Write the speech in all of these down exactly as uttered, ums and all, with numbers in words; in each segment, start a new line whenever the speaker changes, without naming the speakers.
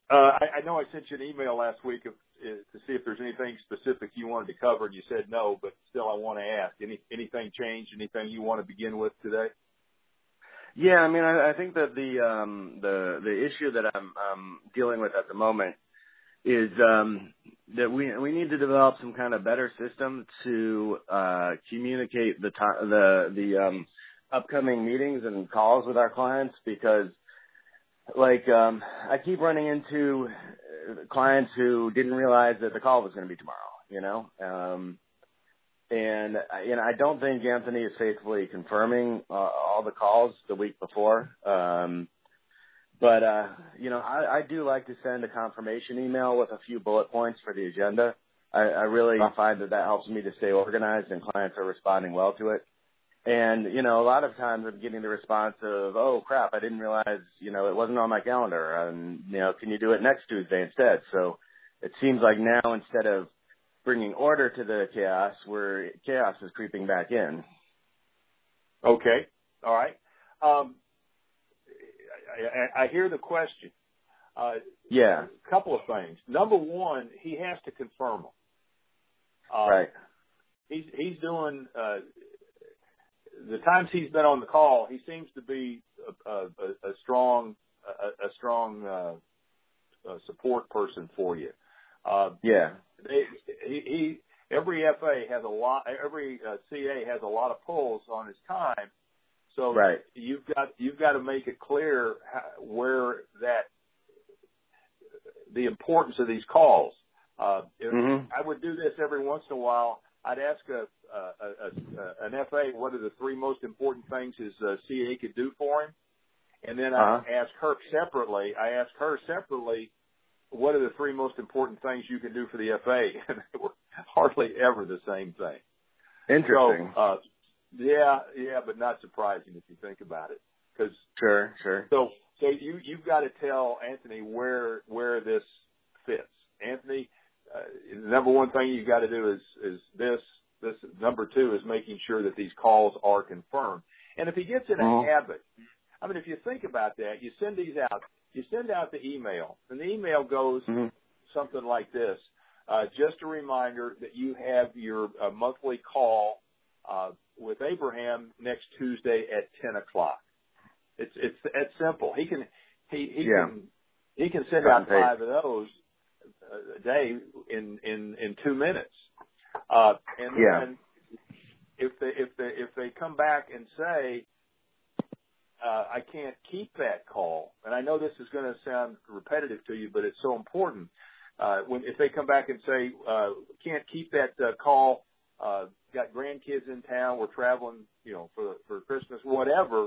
Uh, I, I know I sent you an email last week of, uh, to see if there's anything specific you wanted to cover, and you said no, but still I want to ask. Any, anything changed? Anything you want to begin with today?
Yeah, I mean, I, I think that the um, the the issue that I'm um, dealing with at the moment is um, that we we need to develop some kind of better system to uh, communicate the to- the the um, upcoming meetings and calls with our clients, because like um, I keep running into clients who didn't realize that the call was going to be tomorrow, you know. Um, and you know, I don't think Anthony is faithfully confirming uh, all the calls the week before. Um, But, uh, you know, I, I do like to send a confirmation email with a few bullet points for the agenda. I, I really find that that helps me to stay organized, and clients are responding well to it. And, you know, a lot of times I'm getting the response of, oh, crap, I didn't realize, you know, it wasn't on my calendar. And, you know, can you do it next Tuesday instead? So it seems like now, instead of bringing order to the chaos, where chaos is creeping back in.
Okay. All right. Um, I, I hear the question. Uh,
yeah.
A couple of things. Number one, he has to confirm them. Uh,
right.
He's he's doing uh, the times he's been on the call. He seems to be a, a, a strong a, a strong uh, a support person for you. Uh,
yeah.
They, he, he every F A has a lot. Every uh, C A has a lot of pulls on his time. So
right.
you've got you've got to make it clear how, where that the importance of these calls. Uh, if
mm-hmm.
I would do this every once in a while. I'd ask a, a, a, a an F A what are the three most important things his uh, C A could do for him, and then
uh-huh.
I ask her separately. I ask her separately, what are the three most important things you can do for the F A? And they were hardly ever the same thing.
Interesting.
So, uh, Yeah, yeah, but not surprising if you think about it. Cause,
sure, sure.
So, so you you've got to tell Anthony where where this fits. Anthony, uh, the number one thing you've got to do is is this. This number two is making sure that these calls are confirmed. And if he gets in a
mm-hmm.
habit, I mean, if you think about that, you send these out. You send out the email, and the email goes
mm-hmm.
something like this: uh, just a reminder that you have your uh, monthly call uh, with Abraham next Tuesday at ten o'clock. It's it's it's simple. He can he he
yeah.
can he can send out five of those a day in in in two minutes. Uh, and
yeah.
then if they if they if they come back and say uh, I can't keep that call, and I know this is going to sound repetitive to you, but it's so important. Uh, when if they come back and say uh, can't keep that uh, call, uh, got grandkids in town, we're traveling, you know, for for Christmas, whatever.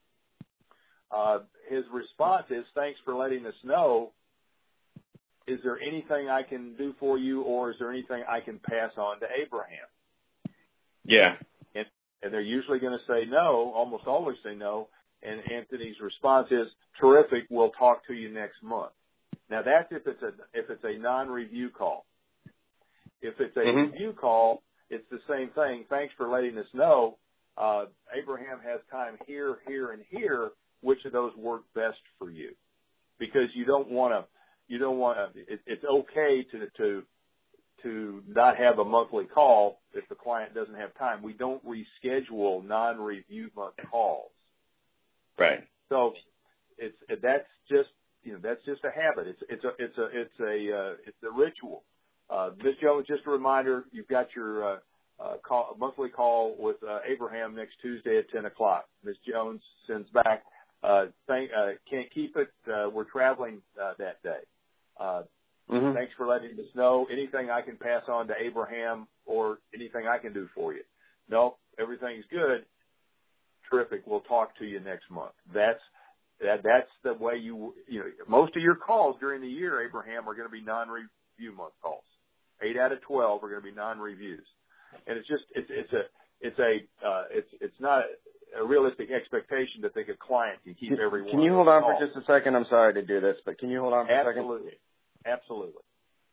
Uh, his response is, thanks for letting us know. Is there anything I can do for you, or is there anything I can pass on to Abraham?
Yeah.
And, and they're usually going to say no, almost always say no. And Anthony's response is, terrific, we'll talk to you next month. Now that's if it's a, if it's a non-review call. If it's a
mm-hmm.
review call, it's the same thing. Thanks for letting us know. Uh, Abraham has time here, here, and here. Which of those work best for you? Because you don't want to, you don't want to, it, it's okay to, to, to not have a monthly call if the client doesn't have time. We don't reschedule non-review month calls.
Right.
So it's, that's just, you know, that's just a habit. It's, it's a, it's a, it's a, uh, it's a ritual. Uh, Miz Jones, just a reminder, you've got your, uh, uh, call, monthly call with, uh, Abraham next Tuesday at ten o'clock. Miz Jones sends back, uh, thank, uh, can't keep it. Uh, we're traveling, uh, that day. Uh,
mm-hmm.
Thanks for letting us know. Anything I can pass on to Abraham or anything I can do for you? No, everything's good. Terrific. We'll talk to you next month. That's, that, that's the way you, you know, most of your calls during the year, Abraham, are going to be non-review month calls. Eight out of twelve are going to be non-reviews. And it's just, it's, it's a, it's a, uh, it's, it's not a realistic expectation that think a client can keep every one.
Can you hold on for just a second? I'm sorry to do this, but can you hold on for a second?
Absolutely. Absolutely.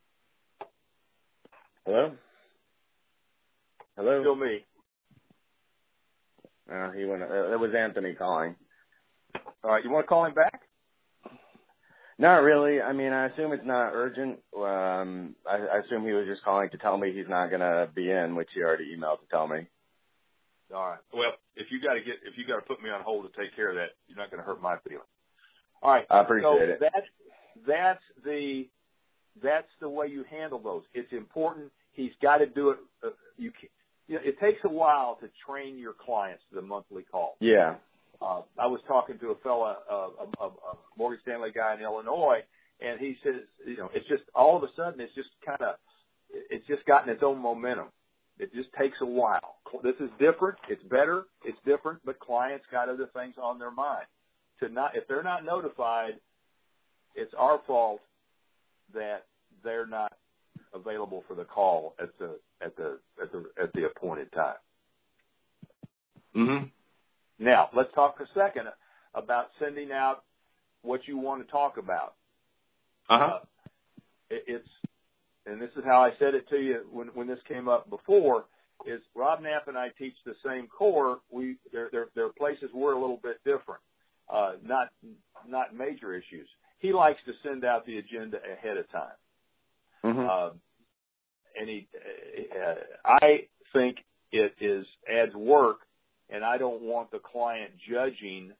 Hello? Hello?
Still me.
Uh, he went, uh, it was Anthony calling.
All right. You want to call him back?
Not really. I mean, I assume it's not urgent. Um, I, I assume he was just calling to tell me he's not going to be in, which he already emailed to tell me.
All right. Well, if you got to get, if you got to put me on hold to take care of that, you're not going to hurt my feelings. All right.
I appreciate
so
it.
That's, that's the, that's the way you handle those. It's important. He's got to do it. Uh, you, can, you know, it takes a while to train your clients to the monthly call.
Yeah.
Uh, I was talking to a fella, uh, a, a, a Morgan Stanley guy in Illinois, and he says, you know, it's just all of a sudden it's just kind of, it's just gotten its own momentum. It just takes a while. This is different. It's better. It's different, but clients got other things on their mind. To not, if they're not notified, it's our fault that they're not available for the call at the at the at the at the appointed time.
Mm-hmm.
Now, let's talk a second about sending out what you want to talk about.
Uh-huh.
Uh, it, it's, and this is how I said it to you when, when this came up before, is Rob Knapp and I teach the same core. We, there, there, there are places we're a little bit different, uh, not, not major issues. He likes to send out the agenda ahead of time.
Mm-hmm.
Uh, and he, uh, I think it is, adds work. And I don't want the client judging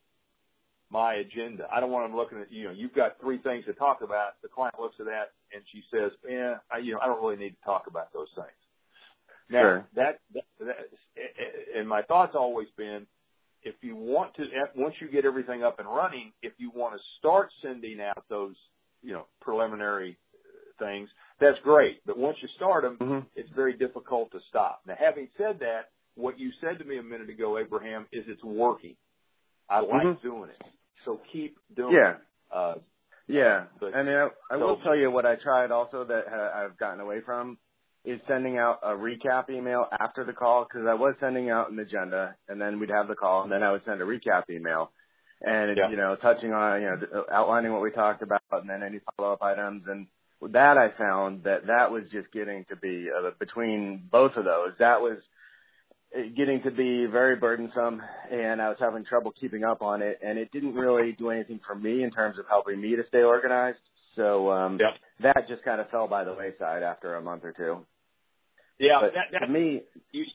my agenda. I don't want them looking at, you know, you've got three things to talk about. The client looks at that and she says, "Yeah, I, you know, I don't really need to talk about those things." Now,
sure.
that, that, that, and my thought's always been, if you want to, once you get everything up and running, if you want to start sending out those, you know, preliminary things, that's great. But once you start them,
mm-hmm.
it's very difficult to stop. Now, having said that, what you said to me a minute ago, Abraham, is it's working. I like
mm-hmm.
doing it. So keep doing
yeah.
it. Uh,
yeah.
but,
I mean, I, I
so,
will tell you what I tried also that uh, I've gotten away from is sending out a recap email after the call, because I was sending out an agenda, and then we'd have the call, and then I would send a recap email. And,
yeah.
you know, touching on, you know, outlining what we talked about and then any follow-up items. And with that, I found that that was just getting to be, uh, between both of those, that was getting to be very burdensome, and I was having trouble keeping up on it, and it didn't really do anything for me in terms of helping me to stay organized. So um,
yep.
that just kind of fell by the wayside after a month or two.
Yeah,
but
that, that,
to me,
you,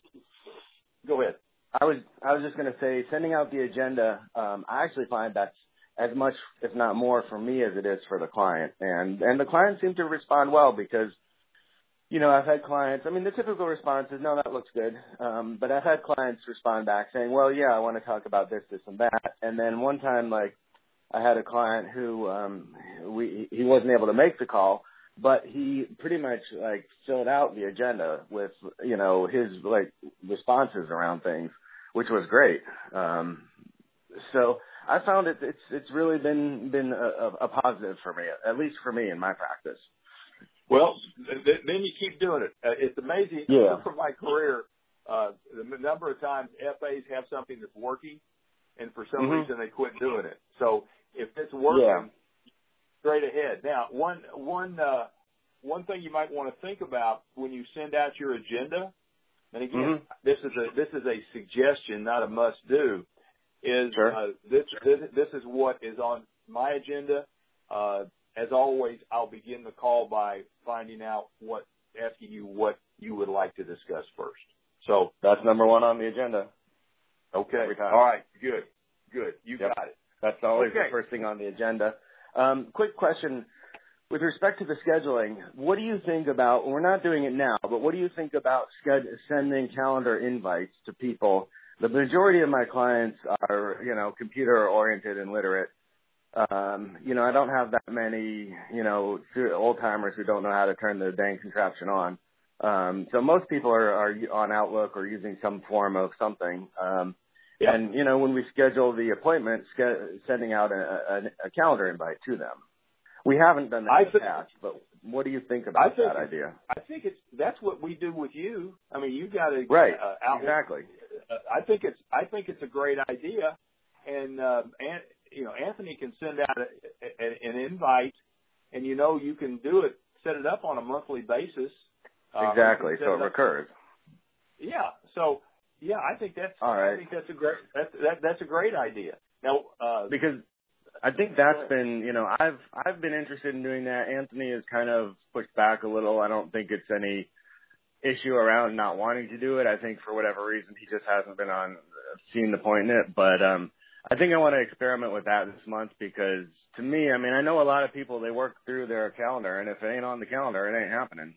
go ahead.
I was I was just going to say, sending out the agenda, um, I actually find that's as much, if not more, for me as it is for the client, and and the clients seem to respond well because, you know, I've had clients, I mean, the typical response is, no, that looks good. Um, but I've had clients respond back saying, well, yeah, I want to talk about this, this, and that. And then one time, like, I had a client who, um, we, he wasn't able to make the call, but he pretty much, like, filled out the agenda with, you know, his, like, responses around things, which was great. Um, so I found it, it's, it's really been, been a, a positive for me, at least for me in my practice.
Well, th- then you keep doing it. Uh, it's amazing.
Yeah.
From my career, uh, the number of times F As have something that's working, and for some
mm-hmm.
reason they quit doing it. So if it's working,
yeah.
straight ahead. Now, one one uh, one thing you might want to think about when you send out your agenda, and again,
mm-hmm.
this is a this is a suggestion, not a must do. Is
sure.
uh, this, this this is what is on my agenda. Uh, As always, I'll begin the call by finding out what, asking you what you would like to discuss first. So
that's number one on the agenda.
Okay.
Every time.
All right. Good. Good. You
yep.
got it.
That's always
okay.
the first thing on the agenda. Um, quick question. With respect to the scheduling, what do you think about, we're not doing it now, but what do you think about sched- sending calendar invites to people? The majority of my clients are, you know, computer-oriented and literate. Um, you know, I don't have that many, you know, old-timers who don't know how to turn the dang contraption on. Um, so most people are, are on Outlook or using some form of something. Um,
yep.
And, you know, when we schedule the appointment, ske- sending out a, a, a calendar invite to them. We haven't done that
I
in the
think,
past, but what do you think about
I think
that idea?
I think it's that's what we do with you. I mean, you got to
right.
Uh, Outlook.
Exactly.
Uh, I think it's I think it's a great idea, and uh, and you know, Anthony can send out a, a, an invite, and you know, you can do it, set it up on a monthly basis.
Exactly.
Uh,
so
it
it recurs.
Yeah. So yeah, I think that's
all right.
I think that's a great that's that, that's a great idea. Now, uh,
because I think that's been, you know, I've I've been interested in doing that. Anthony has kind of pushed back a little. I don't think it's any issue around not wanting to do it. I think for whatever reason he just hasn't been on seeing the point in it. But um, I think I want to experiment with that this month because to me, I mean, I know a lot of people, they work through their calendar, and if it ain't on the calendar, it ain't happening.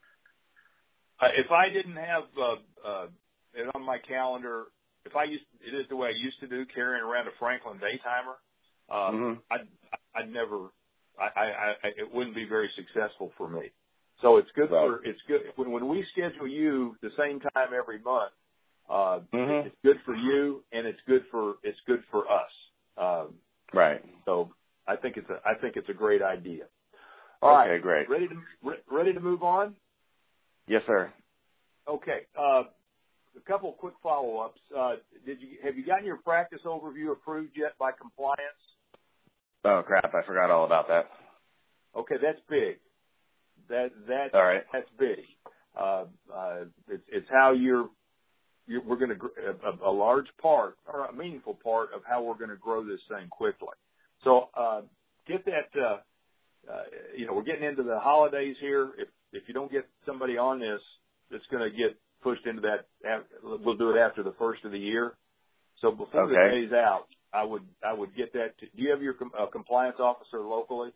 Uh, if I didn't have uh, uh, it on my calendar, if I used, it is the way I used to do, carrying around a Franklin Daytimer. Um, mm-hmm. I'd, I'd never, I, I, I, it wouldn't be very successful for me. So it's good right. for, it's good when, when we schedule you the same time every month, uh, mm-hmm. it's good for you and it's good for, it's good for us. Um,
right.
So I think it's a, I think it's a great idea. All
okay,
right.
great.
Ready to, re- ready to move on?
Yes, sir.
Okay. Uh, a couple of quick follow-ups. Uh, did you, have you gotten your practice overview approved yet by compliance?
Oh crap! I forgot all about that.
Okay, that's big. That that
all right.
That's big. Uh, uh, it's it's how you're, you're we're going to a, a large part or a meaningful part of how we're going to grow this thing quickly. So uh, get that. Uh, uh, you know, we're getting into the holidays here. If if you don't get somebody on this, it's going to get pushed into that. We'll do it after the first of the year. So before
okay.
the day's out, I would I would get that. To, do you have your uh, compliance officer locally?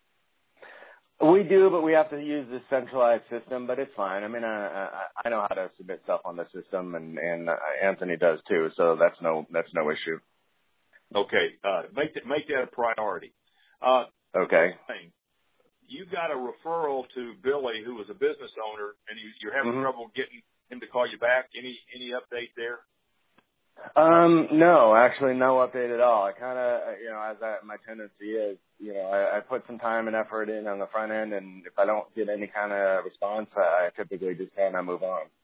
We do, but we have to use this centralized system. But it's fine. I mean, I I, I know how to submit stuff on the system, and and uh, Anthony does too. So that's no that's no issue.
Okay, uh, make that make that a priority. Uh,
okay.
You got a referral to Billy, who was a business owner, and you, you're having mm-hmm. trouble getting him to call you back. Any any update there?
Um, no, actually, no update at all. I kind of, you know, as I, my tendency is, you know, I, I put some time and effort in on the front end, and if I don't get any kind of response, I, I typically just kind of move on.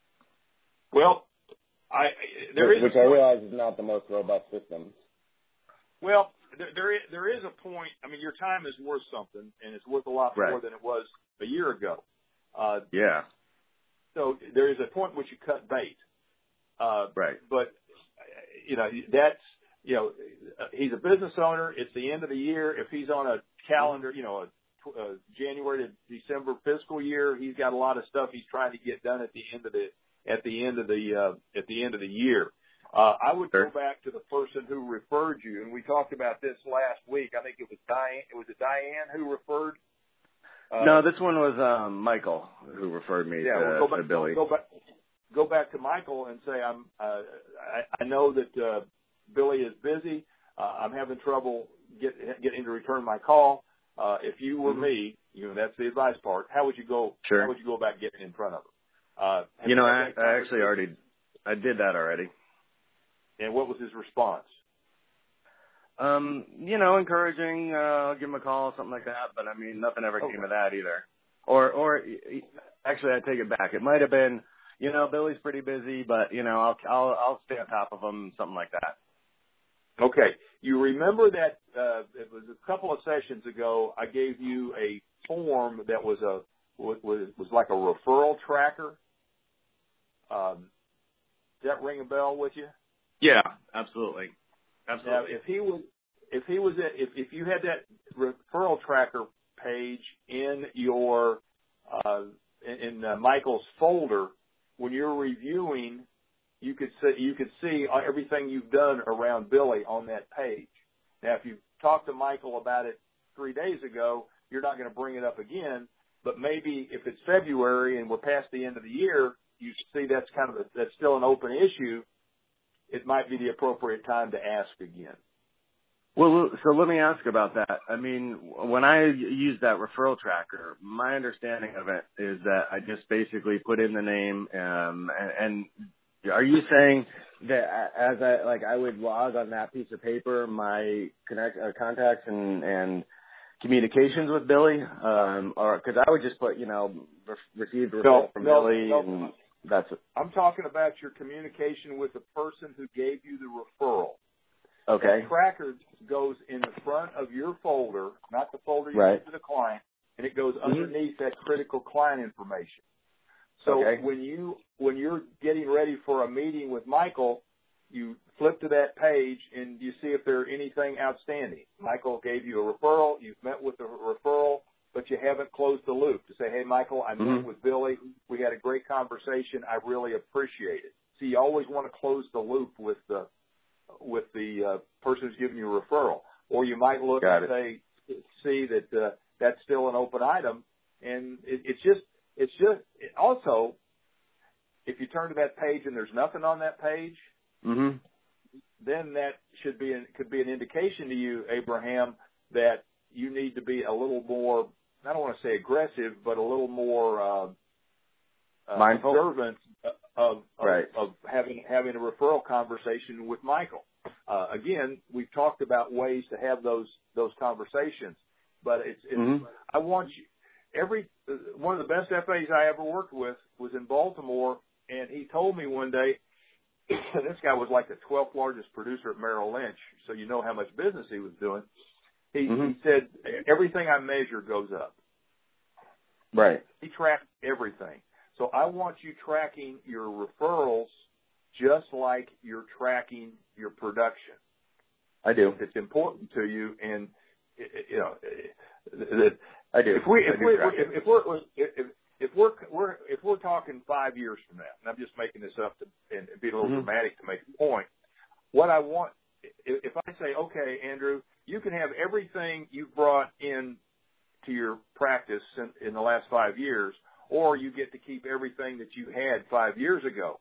Well, I there
which,
is
which I realize is not the most robust system.
Well, there there is, there is a point. I mean, your time is worth something, and it's worth a lot
right.
more than it was a year ago. Uh,
yeah.
So there is a point which you cut bait. Uh,
right.
But, you know, that's, you know, he's a business owner. It's the end of the year. If he's on a calendar, you know, a, a January to December fiscal year, he's got a lot of stuff he's trying to get done at the end of the, at the end of the, uh, at the end of the year. Uh, I would sure. go back to the person who referred you, and we talked about this last week. I think it was Diane. It was it Diane who referred?
Uh, no, this one was um, Michael who referred me
yeah,
to,
well, go back,
to Billy.
Go back, go back to Michael and say, I'm. Uh, I, I know that uh, Billy is busy. Uh, I'm having trouble get, getting to return my call. Uh, if you were mm-hmm. me, you know that's the advice part. How would you go?
Sure.
How would you go about getting in front of him? Uh,
you know, I, I actually already, I did that already.
And what was his response?
Um, you know, encouraging, uh, I'll give him a call, something like that. But I mean, nothing ever
okay.
came of that either. Or, or actually, I take it back. It might have been, you know, Billy's pretty busy, but you know, I'll, I'll, I'll stay on top of him, something like that.
Okay. You remember that, uh, it was a couple of sessions ago, I gave you a form that was a, was, was like a referral tracker. Um, does that ring a bell with you?
Yeah, absolutely. Absolutely.
Now, if he was, if he was, at, if if you had that referral tracker page in your, uh, in, in uh, Michael's folder, when you're reviewing, you could see you could see everything you've done around Billy on that page. Now, if you talked to Michael about it three days ago, you're not going to bring it up again. But maybe if it's February and we're past the end of the year, you see that's kind of a, that's still an open issue. It might be the appropriate time to ask again.
Well, so let me ask about that. I mean, when I use that referral tracker, my understanding of it is that I just basically put in the name, um, and, and are you saying that as I, like, I would log on that piece of paper my connect, uh, contacts and, and communications with Billy, um, or, cause I would just put, you know, re- received referral
no,
from
no,
Billy
no.
and that's it.
I'm talking about your communication with the person who gave you the referral.
Okay.
The tracker goes in the front of your folder, not the folder you
right.
give to the client, and it goes
mm-hmm.
underneath that critical client information. So
okay.
when you when you're getting ready for a meeting with Michael, you flip to that page and you see if there's anything outstanding. Michael gave you a referral. You've met with the referral, but you haven't closed the loop to say, hey, Michael, I met
Mm-hmm.
with Billy. We had a great conversation. I really appreciate it. So you always want to close the loop with the with the uh, person who's giving you a referral. Or you might look
Got
and
it.
say, see that uh, that's still an open item. And it, it's just, it's just, it also, if you turn to that page and there's nothing on that page,
Mm-hmm.
then that should be, an, could be an indication to you, Abraham, that you need to be a little more, I don't want to say aggressive, but a little more uh, uh,
Mindful?
observant of, of,
Right.
of having having a referral conversation with Michael. Uh, again, we've talked about ways to have those those conversations, but it's, it's
Mm-hmm.
I want you every one of the best F As I ever worked with was in Baltimore, and he told me one day this guy was like the twelfth largest producer at Merrill Lynch, so you know how much business he was doing. He,
Mm-hmm.
he said everything I measure goes up.
Right.
He tracked everything. So I want you tracking your referrals just like you're tracking your production.
I do.
It's important to you, and you know that
I do.
if we if
I do
we
track
if,
it.
if we're if, if we're we're if we're talking five years from now, and I'm just making this up to and be a little
Mm-hmm.
dramatic to make a point. What I want, if I say, okay, Andrew, you can have everything you've brought in to your practice in, in the last five years, or you get to keep everything that you had five years ago.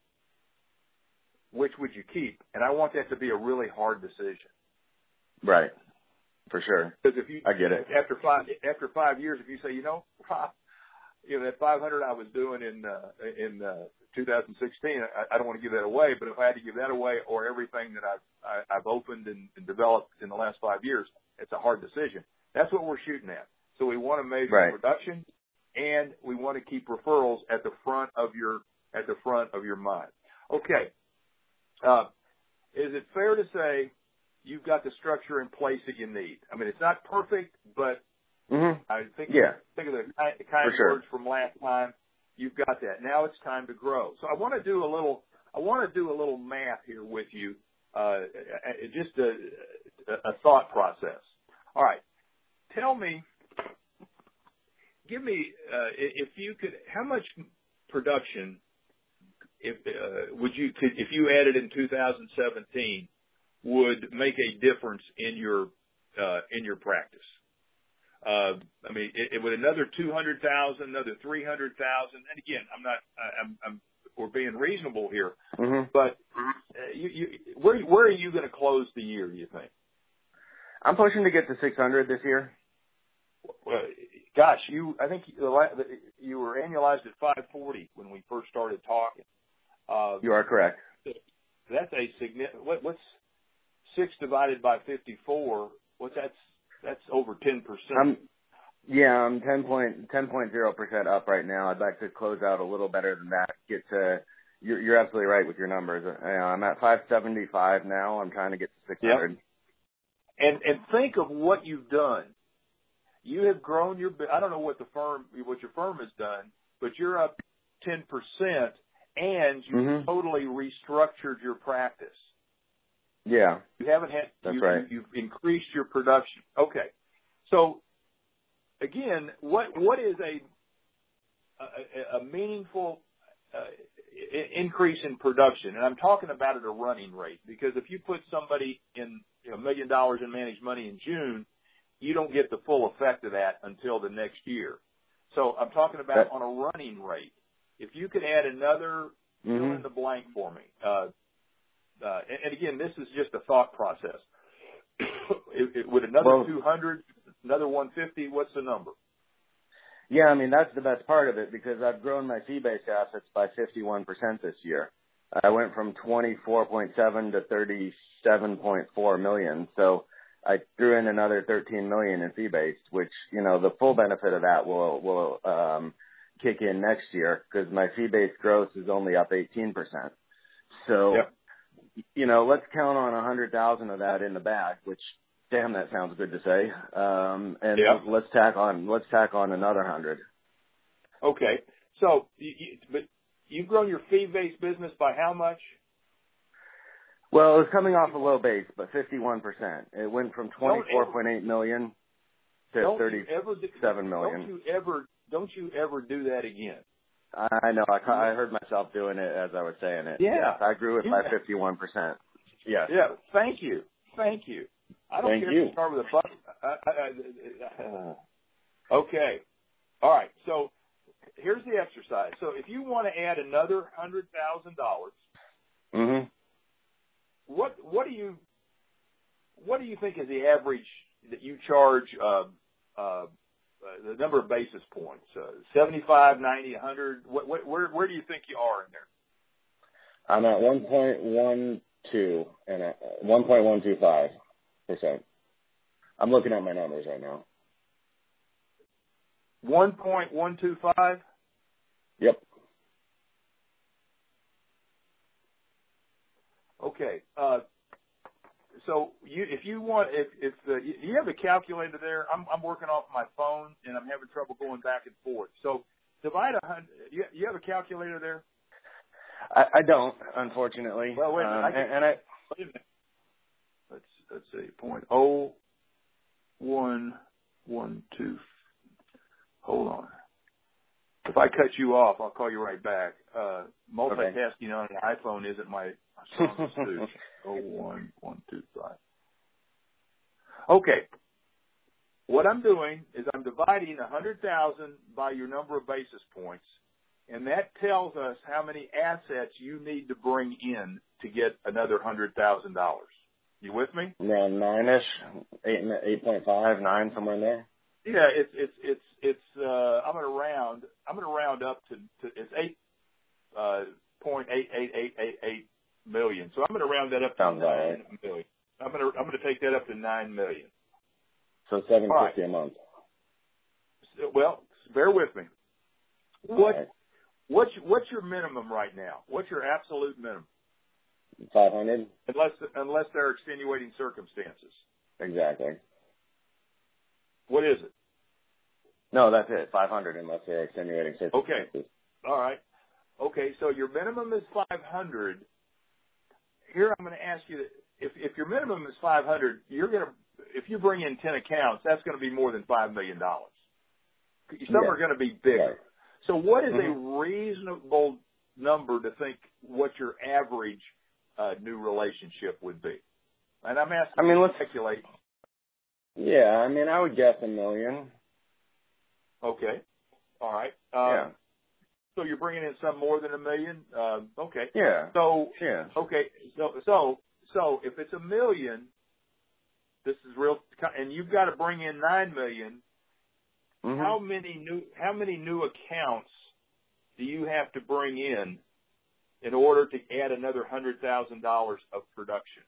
Which would you keep? And I want that to be a really hard decision.
Right. For sure.
Because if you,
I get it.
after five, after five years, if you say, you know, you know, that five hundred I was doing in, uh, in, uh, two thousand sixteen, I, I don't want to give that away, but if I had to give that away or everything that I've, I, I've opened and, and developed in the last five years, it's a hard decision. That's what we're shooting at. So we want to measure
Right.
production, and we want to keep referrals at the front of your, at the front of your mind. Okay. Uh, is it fair to say you've got the structure in place that you need? I mean, it's not perfect, but
Mm-hmm.
I think,
Yeah.
think of the kind, the kind
For
of
sure.
words from last time. You've got that. Now it's time to grow. So I want to do a little, I want to do a little math here with you, uh, just a, a thought process. All right. Tell me, give me, uh, if you could, how much production if uh, would you could if you added in two thousand seventeen would make a difference in your uh, in your practice? Uh, I mean, it, it would another two hundred thousand, another three hundred thousand. And again, I'm not, I'm, I'm, we're being reasonable here,
Mm-hmm.
but uh, you, you, where where are you going to close the year? Do you think?
I'm pushing to get to six hundred this year.
Well, gosh, you, I think you, you were annualized at five forty when we first started talking. Uh,
You are correct.
That's a significant. What, what's six divided by fifty-four? What's that's that's over ten percent.
I'm, yeah, I'm ten point ten point zero percent up right now. I'd like to close out a little better than that. Get to. You're, you're absolutely right with your numbers. Uh, I'm at five seventy-five now. I'm trying to get to six hundred.
Yep. And and think of what you've done. You have grown your. I don't know what the firm, what your firm has done, but you're up ten percent. And you
Mm-hmm.
totally restructured your practice.
Yeah.
You haven't had,
That's
you,
right.
you, you've increased your production. Okay. So again, what, what is a, a, a meaningful uh, increase in production? And I'm talking about at a running rate, because if you put somebody in you know, a million dollars in managed money in June, you don't get the full effect of that until the next year. So I'm talking about
That,
on a running rate. If you could add another
mm-hmm.
fill in the blank for me, uh, uh, and, and again, this is just a thought process. it, it, would another
well,
two hundred, another one fifty, what's the number?
Yeah, I mean, that's the best part of it because I've grown my fee-based assets by fifty-one percent this year. I went from twenty-four point seven to thirty-seven point four million. So I threw in another thirteen million in fee-based, which, you know, the full benefit of that will, will, um, kick in next year because my fee-based gross is only up eighteen percent. So,
Yep.
you know, let's count on one hundred thousand of that in the bag, which, damn, that sounds good to say. Um, and
Yep.
let's tack on, let's tack on another one hundred.
Okay. So, you, you, but you've grown your fee-based business by how much?
Well, it was coming off a low base, but fifty-one percent. It went from twenty-four point eight million to thirty-seven million.
Don't you ever, don't you ever do that again.
I know. I, I heard myself doing it as I was saying it.
Yeah.
Yes, I grew it
yeah.
by fifty-one percent. Yes.
Yeah. Thank you. Thank you. I don't
Thank
care
you.
if you start with a buck. I, I, I, uh, okay. All right. So here's the exercise. So if you want to add another one hundred thousand dollars,
mm-hmm.
what what do you what do you think is the average that you charge? Uh, uh, the number of basis points, uh, seventy-five, ninety, one hundred. What, what, where where do you think you are in there?
I'm at one point one two and at one point one two five percent. I'm looking at my numbers right now.
one point one two five?
Yep.
Okay. Uh, so you, if you want, if, if the, you have a calculator there, I'm, I'm working off my phone and I'm having trouble going back and forth. So divide a hundred, you, you have a calculator there?
I, I don't, unfortunately.
Well, wait a minute.
Um,
I can,
and, and I,
wait a minute. Let's, let's see, point oh one one two. Hold on. If I cut you off, I'll call you right back. Uh, multitasking okay. on an iPhone isn't my strongest suit. oh one one two five. Okay. What I'm doing is I'm dividing one hundred thousand by your number of basis points, and that tells us how many assets you need to bring in to get another one hundred thousand dollars. You with me?
Around nine-ish, eight, eight point five, nine, somewhere in there.
Yeah, it's it's it's it's. Uh, I'm gonna round. I'm gonna round up to, to it's eight uh, point eight eight eight eight eight million. So I'm gonna round that up to
Sounds
nine
right.
million. I'm gonna I'm gonna take that up to nine million.
So seven fifty
right.
a month.
So, well, bear with me. What
right.
what's what's your minimum right now? What's your absolute minimum?
Five hundred.
Unless unless there are extenuating circumstances.
Exactly.
What is it?
No, that's it. Five hundred, unless there are extenuating circumstances.
Okay. All right. Okay. So your minimum is five hundred. Here, I'm going to ask you: if if your minimum is five hundred, you're going to if you bring in ten accounts, that's going to be more than five million dollars. Some
yeah.
are going to be bigger.
Right.
So, what is
mm-hmm.
a reasonable number to think what your average uh, new relationship would be? And I'm asking
I mean,
you
let's
to speculate.
Yeah, I mean, I would guess a million.
Okay. All right. Um,
yeah.
So you're bringing in some more than a million. Um, okay.
Yeah.
So
yeah.
Okay. So so so if it's a million, this is real, and you've got to bring in nine million.
Mm-hmm.
How many new how many new accounts do you have to bring in in order to add another hundred thousand dollars of production?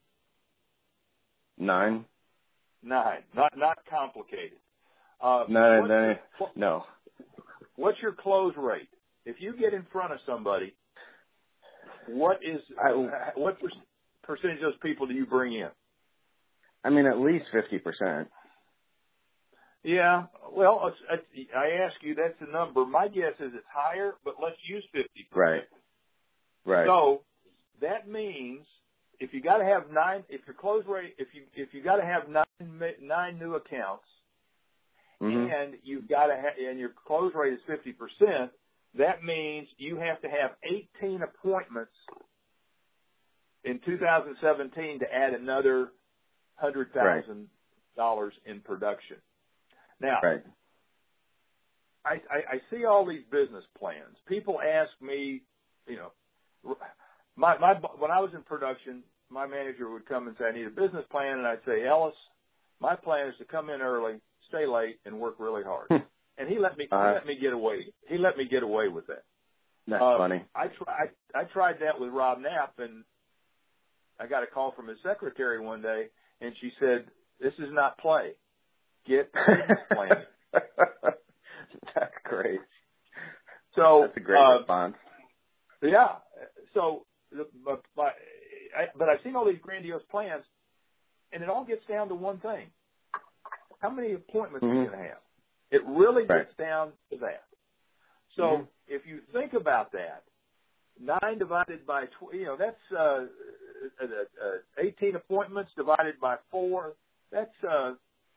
Nine.
Nine. Not not complicated. Uh,
no,
what's
no,
your,
no.
What's your close rate? If you get in front of somebody, what is
I,
what percentage of those people do you bring in?
I mean, at least fifty percent.
Yeah. Well, it's, it's, I ask you, that's the number. My guess is it's higher, but let's use fifty percent.
Right. Right.
So that means if you got to have nine, if your close rate, if you if you got to have nine nine new accounts, mm-hmm. and you've got to have, and your close rate is fifty percent, that means you have to have eighteen appointments in two thousand seventeen to add another one hundred thousand dollars right. in production. Now,
right.
I, I, I see all these business plans. People ask me, you know, my, my, when I was in production, my manager would come and say, I need a business plan. And I'd say, Ellis, my plan is to come in early, stay late, and work really hard. And he let me, uh, he let me get away. He let me get away with that.
That's
uh,
funny.
I, try, I, I tried that with Rob Knapp, and I got a call from his secretary one day, and she said, this is not play. Get business plan.
That's great.
So
that's a great
uh,
response.
Yeah. So, but, but, I, but I've seen all these grandiose plans, and it all gets down to one thing: how many appointments mm-hmm. are you going to have? It really gets right. down to that. So, mm-hmm. if you think about that, nine divided by, tw- you know, that's uh, uh, uh, eighteen appointments divided by four. That's uh,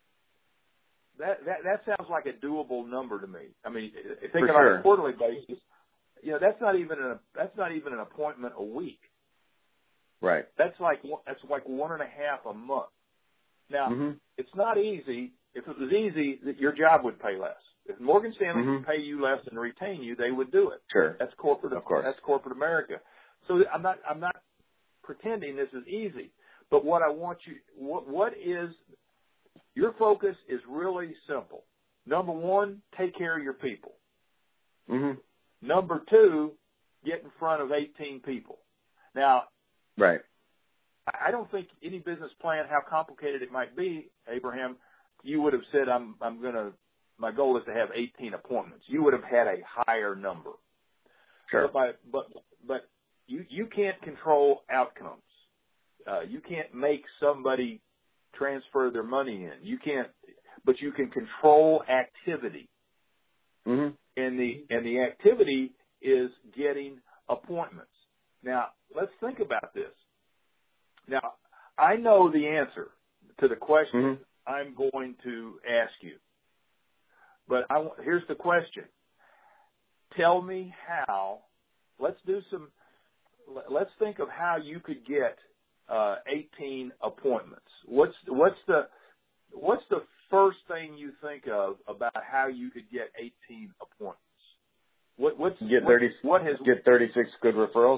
that that that sounds like a doable number to me. I mean, thinking
For sure.
on a quarterly basis, you know, that's not even a that's not even an appointment a week.
Right.
That's like that's like one and a half a month. Now,
mm-hmm.
it's not easy. If it was easy, that your job would pay less. If Morgan Stanley
mm-hmm.
could pay you less and retain you, they would do it.
Sure.
That's corporate.
Of course.
That's corporate America. So I'm not I'm not pretending this is easy. But what I want you, what what is your focus is really simple. Number one, take care of your people.
Mm-hmm.
Number two, get in front of eighteen people. Now,
right.
I don't think any business plan, how complicated it might be, Abraham, you would have said, I'm, I'm going to, my goal is to have eighteen appointments. You would have had a higher number.
Sure.
But, by, but, but you, you can't control outcomes. Uh, you can't make somebody transfer their money in. You can't, but you can control activity.
Mm-hmm.
And the, and the activity is getting appointments. Now, let's think about this. Now, I know the answer to the question
mm-hmm.
I'm going to ask you. But I, here's the question. Tell me how, let's do some, let's think of how you could get uh, eighteen appointments. What's, what's the, what's the first thing you think of about how you could get eighteen appointments? What, what's,
get thirty,
what, what has,
get thirty-six good referrals?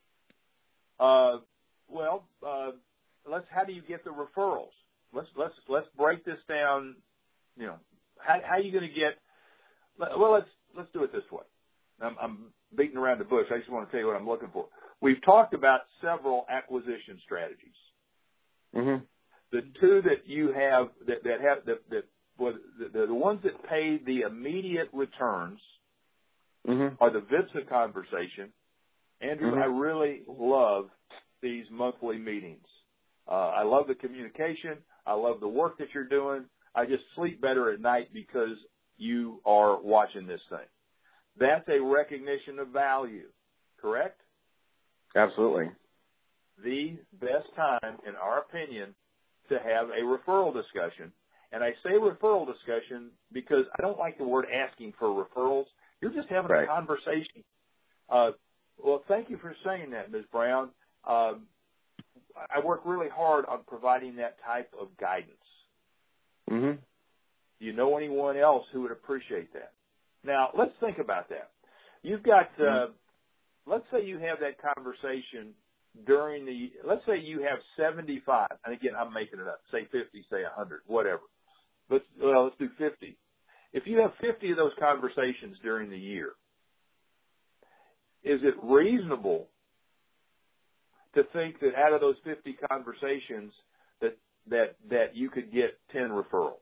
Uh, well, uh, let's, how do you get the referrals? Let's, let's, let's break this down. You know, how, how are you going to get, well, let's, let's do it this way. I'm, I'm beating around the bush. I just want to tell you what I'm looking for. We've talked about several acquisition strategies.
Mm-hmm.
The two that you have that, that have, that, that, well, the, the ones that pay the immediate returns
mm-hmm.
are the VIPSA conversation. Andrew,
mm-hmm.
I really love these monthly meetings. Uh, I love the communication. I love the work that you're doing. I just sleep better at night because you are watching this thing. That's a recognition of value, correct?
Absolutely.
The best time, in our opinion, to have a referral discussion. And I say referral discussion because I don't like the word asking for referrals. You're just having
right.
a conversation. Uh, well, thank you for saying that, Miz Brown. Um, I work really hard on providing that type of guidance.
Mm-hmm.
Do you know anyone else who would appreciate that? Now, let's think about that. You've got, uh, mm-hmm. let's say you have that conversation during the, let's say you have seventy-five, and again, I'm making it up, say fifty, say one hundred, whatever. But, well, let's do fifty. If you have fifty of those conversations during the year, is it reasonable to think that out of those fifty conversations that, that, that you could get ten referrals?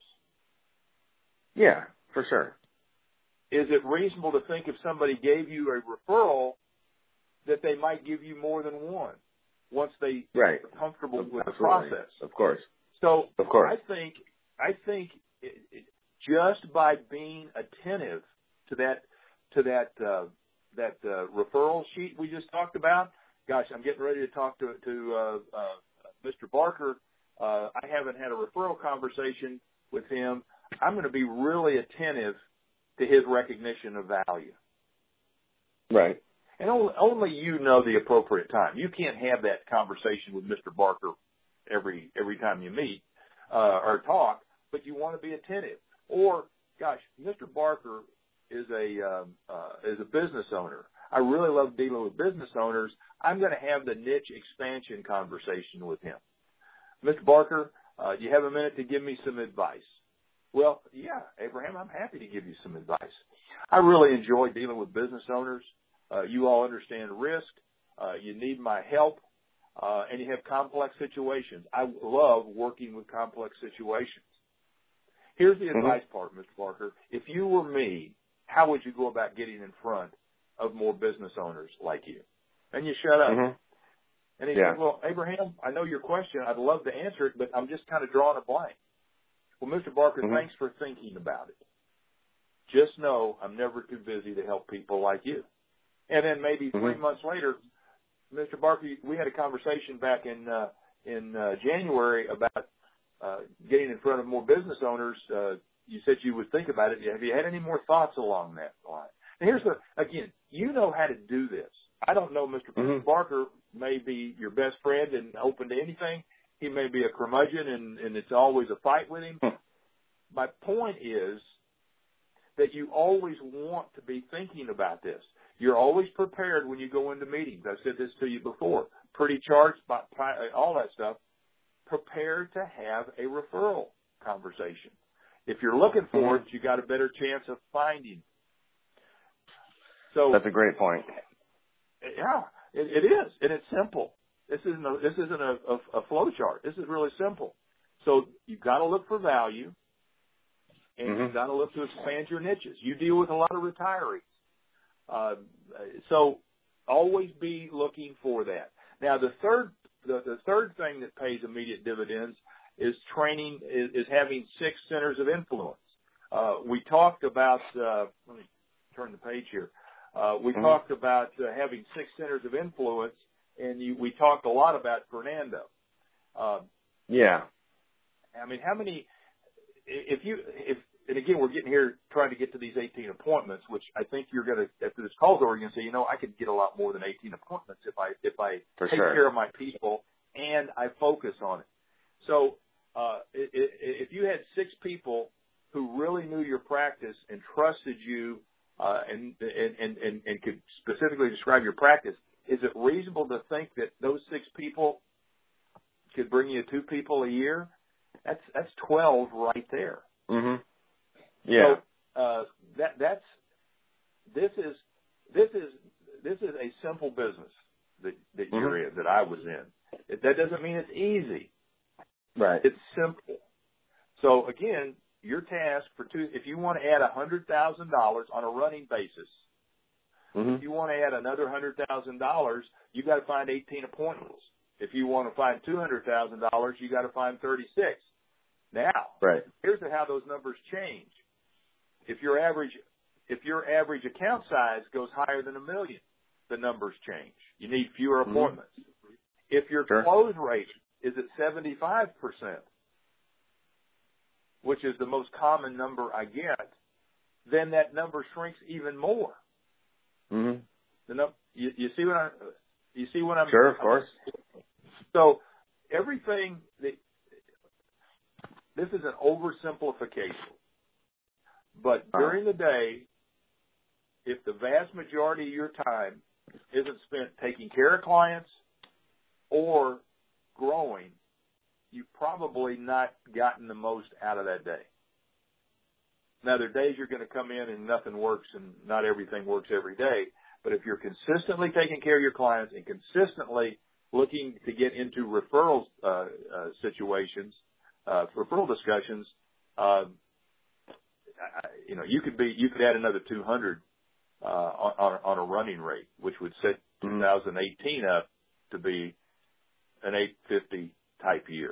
Yeah, for sure.
Is it reasonable to think if somebody gave you a referral that they might give you more than one once they
right.
are comfortable with
Absolutely.
the process?
Of course.
So
of course.
I think, I think it, it, just by being attentive to that, to that, uh, that uh, referral sheet we just talked about, gosh, I'm getting ready to talk to, to uh, uh, Mister Barker. Uh, I haven't had a referral conversation with him. I'm going to be really attentive to his recognition of value.
Right.
And only, only you know the appropriate time. You can't have that conversation with Mister Barker every every time you meet uh, or talk, but you want to be attentive. Or, gosh, Mister Barker is a um, uh, is a business owner. I really love dealing with business owners. I'm going to have the niche expansion conversation with him. Mister Barker, uh, do you have a minute to give me some advice? Well, yeah, Abraham, I'm happy to give you some advice. I really enjoy dealing with business owners. Uh, you all understand risk. Uh, you need my help, uh, and you have complex situations. I love working with complex situations. Here's the mm-hmm. advice part, Mister Barker. If you were me, how would you go about getting in front of more business owners like you? And you shut up.
Mm-hmm.
And he
yeah.
said, well, Abraham, I know your question. I'd love to answer it, but I'm just kind of drawing a blank. Well, Mister Barker,
mm-hmm.
thanks for thinking about it. Just know I'm never too busy to help people like you. And then maybe three
mm-hmm.
months later, Mister Barker, we had a conversation back in uh, in uh, January about uh, getting in front of more business owners. Uh, you said you would think about it. Have you had any more thoughts along that line? And here's the, again, you know how to do this. I don't know, Mister Mm-hmm. Barker may be your best friend and open to anything. He may be a curmudgeon and, and it's always a fight with him. My point is that you always want to be thinking about this. You're always prepared when you go into meetings. I've said this to you before. Pretty charts, all that stuff. Prepared to have a referral conversation. If you're looking for mm-hmm. it, you got a better chance of finding it. So
that's a great point.
Yeah, it, it is, and it's simple. This isn't a, this isn't a, a, a flow chart. This is really simple. So you've got to look for value, and mm-hmm. you've got to look to expand your niches. You deal with a lot of retirees. Uh, so always be looking for that. Now, the third the, the third thing that pays immediate dividends is training, is, is having six centers of influence. Uh, we talked about, uh, let me turn the page here. Uh, we mm-hmm. talked about uh, having six centers of influence, and you, we talked a lot about Fernando. Uh,
yeah.
I mean, how many, if you, if, and again, we're getting here trying to get to these eighteen appointments, which I think you're going to, after this call's over, you're going to say, you know, I could get a lot more than eighteen appointments if I, if I
For
take
sure.
care of my people and I focus on it. So, uh, if you had six people who really knew your practice and trusted you, uh, and, and, and, and could specifically describe your practice, is it reasonable to think that those six people could bring you two people a year? That's, that's twelve right there.
Mm-hmm. Yeah.
So, uh, that, that's, this is, this is, this is a simple business that, that you're
mm-hmm.
in, that I was in. It, that doesn't mean it's easy.
Right.
It's simple. So again, your task for two, if you want to add a hundred thousand dollars on a running basis,
mm-hmm.
if you want to add another hundred thousand dollars, you got to find eighteen appointments. If you want to find two hundred thousand dollars, you got to find thirty-six. Now,
right.
here's how those numbers change. If your average, if your average account size goes higher than a million, the numbers change. You need fewer
mm-hmm.
appointments. If your
sure.
close rate is at seventy-five percent, which is the most common number I get, then that number shrinks even more.
Mm-hmm.
The num- you, you see what I'm, you see what I'm,
sure, of course.
So everything that, this is an oversimplification, but
uh-huh.
during the day, if the vast majority of your time isn't spent taking care of clients or growing, you've probably not gotten the most out of that day. Now, there are days you're going to come in and nothing works and not everything works every day. But if you're consistently taking care of your clients and consistently looking to get into referral uh, uh, situations, uh, referral discussions, uh, you know, you could be, you could add another two hundred uh, on, on a running rate, which would set two thousand eighteen up to be an eight fifty type year.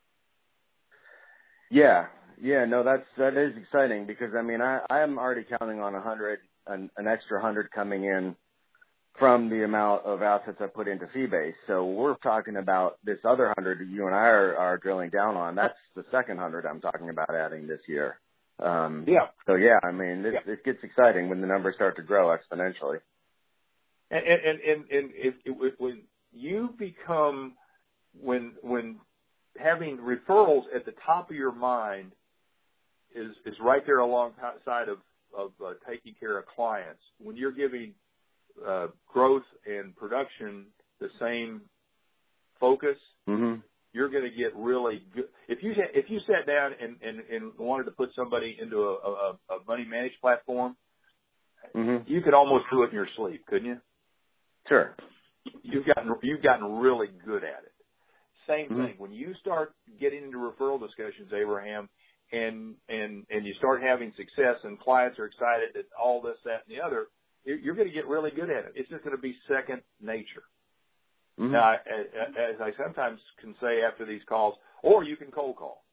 Yeah, yeah, no, that's that is exciting because I mean I I am already counting on a hundred, an, an extra hundred coming in from the amount of assets I put into fee base. So we're talking about this other hundred that you and I are, are drilling down on. That's the second hundred I'm talking about adding this year. Um,
yeah.
So yeah, I mean it,
yeah.
it gets exciting when the numbers start to grow exponentially.
And and and, and if, if when you become when when having referrals at the top of your mind is is right there alongside of of uh, taking care of clients. When you're giving uh, growth and production the same focus,
mm-hmm.
you're going to get really good. If you if you sat down and, and, and wanted to put somebody into a, a, a money managed platform,
mm-hmm.
you could almost do it in your sleep, couldn't you?
Sure.
You've gotten you've gotten really good at it. Same
mm-hmm.
thing. When you start getting into referral discussions, Abraham, and and and you start having success, and clients are excited that all this, that, and the other, you're going to get really good at it. It's just going to be second nature. Mm-hmm. Now, as I sometimes can say after these calls, or you can cold call.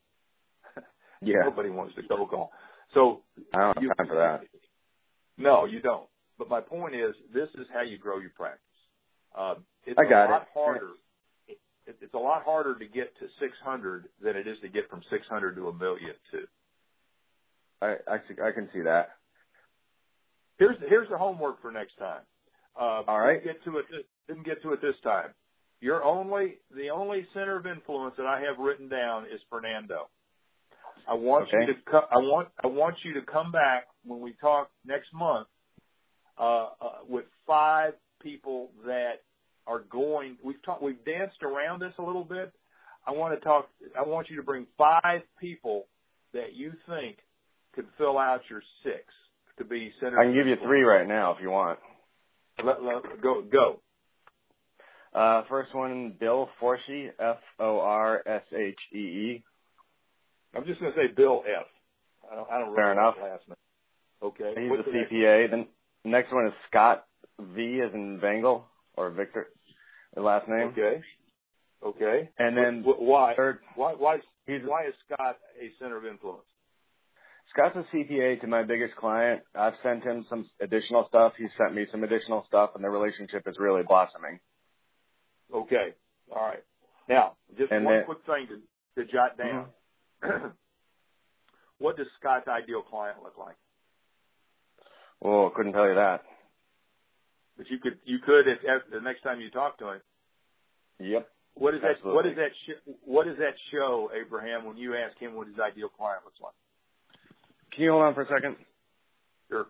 Yeah.
Nobody wants to cold call. So
I don't have
you,
time for that.
No, you don't. but my point is, this is how you grow your practice. Uh, it's
I got
a lot
it.
harder. It, it's a lot harder to get to six hundred than it is to get from six hundred to a million too.
I, I, I can see that.
Here's here's the homework for next time. Uh,
All right.
Didn't get to it. Didn't get to it this time. Your only the only center of influence that I have written down is Fernando. I want
Okay.
you to co- I want I want you to come back when we talk next month uh, uh, with five people that are going. We've talked. We've danced around this a little bit. I want to talk. I want you to bring five people that you think could fill out your six to be center.
I can give you three right now if you want.
Let, let, go go.
Uh, first one, Bill Forshee, F O R S H E E.
I'm just going to say Bill F. I don't, I don't
Fair
really
enough.
know his last name. Okay.
He's
What's
a
the
C
next
P A. Then the next one is Scott V as in Vangel or Victor, the last
one?
name.
Okay. Okay.
And then
What, why?
third,
Why? Why? Is,
he's
why is Scott a center of influence?
Scott's a C P A to my biggest client. I've sent him some additional stuff. He's sent me some additional stuff, and the relationship is really blossoming.
Okay. All right. Now, just
And
one
then-
quick thing to, to jot down. Mm-hmm. What does Scott's ideal client look like?
Well, couldn't tell you that.
But you could, you could, if, if the next time you talk to him.
Yep.
What is that?
Absolutely.
What is that? Sh- what does that show, Abraham, when you ask him what his ideal client looks like?
Can you hold on for a second?
Sure.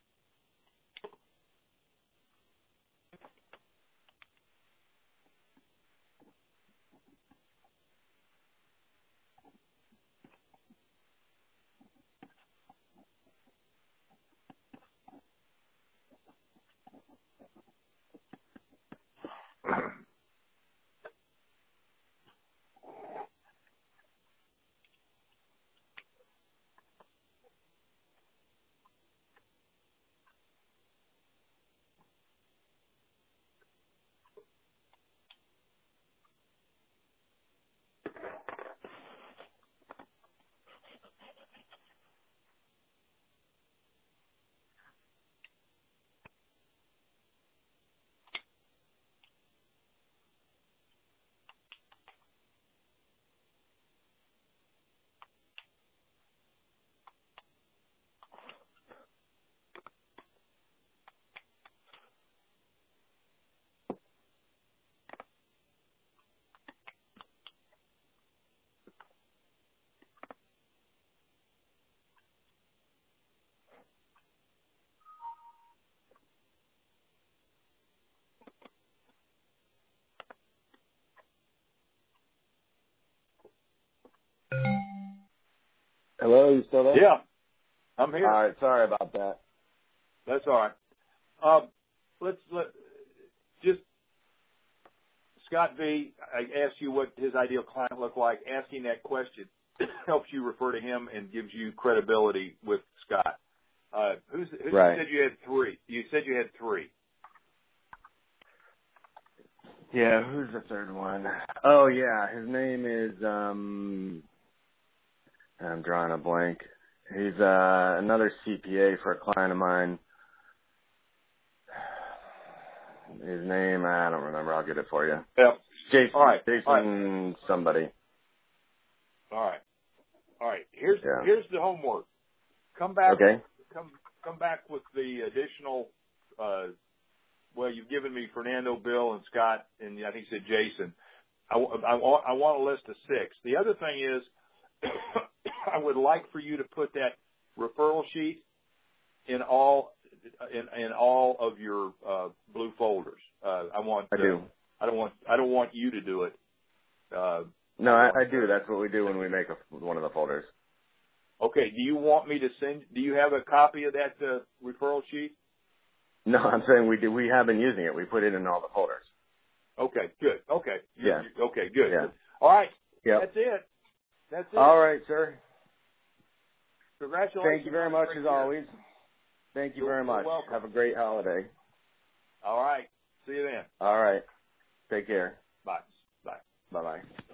Hello, you still there?
Yeah, I'm here.
All right. Sorry about that.
That's all right. Um, let's let just Scott V. I asked you what his ideal client looked like. Asking that question helps you refer to him and gives you credibility with Scott. Uh, who's, who
Right.
said you had three? You said you had three.
Yeah, who's the third one? Oh, yeah, his name is, um, I'm drawing a blank. He's uh, another C P A for a client of mine. His name, I don't remember. I'll get it for you.
Yeah.
Jason,
All right.
Jason
All right.
somebody.
All right. All right. Here's
Yeah.
here's the homework. Come back.
Okay.
Come come back with the additional. Uh, well, you've given me Fernando, Bill, and Scott, and I think you said Jason. I, I, I want a list of six. The other thing is, I would like for you to put that referral sheet in all in, in all of your uh, blue folders. Uh, I want.
I do.
Uh, I don't want. I don't want you to do it. Uh,
No, I, I do. That's what we do when we make a, one of the folders.
Okay. Do you want me to send? Do you have a copy of that uh, referral sheet?
No, I'm saying we do. We have been using it. We put it in all the folders.
Okay. Good. Okay. You-
Yeah.
you- Okay. Good.
Yeah.
All right.
Yep.
That's it. That's it.
All right, sir.
Congratulations.
Thank you very much, as always. Thank you
You're-
very
you're
much.
welcome.
Have a great holiday.
All right. See you then.
All right. Take care.
Bye. Bye.
Bye-bye.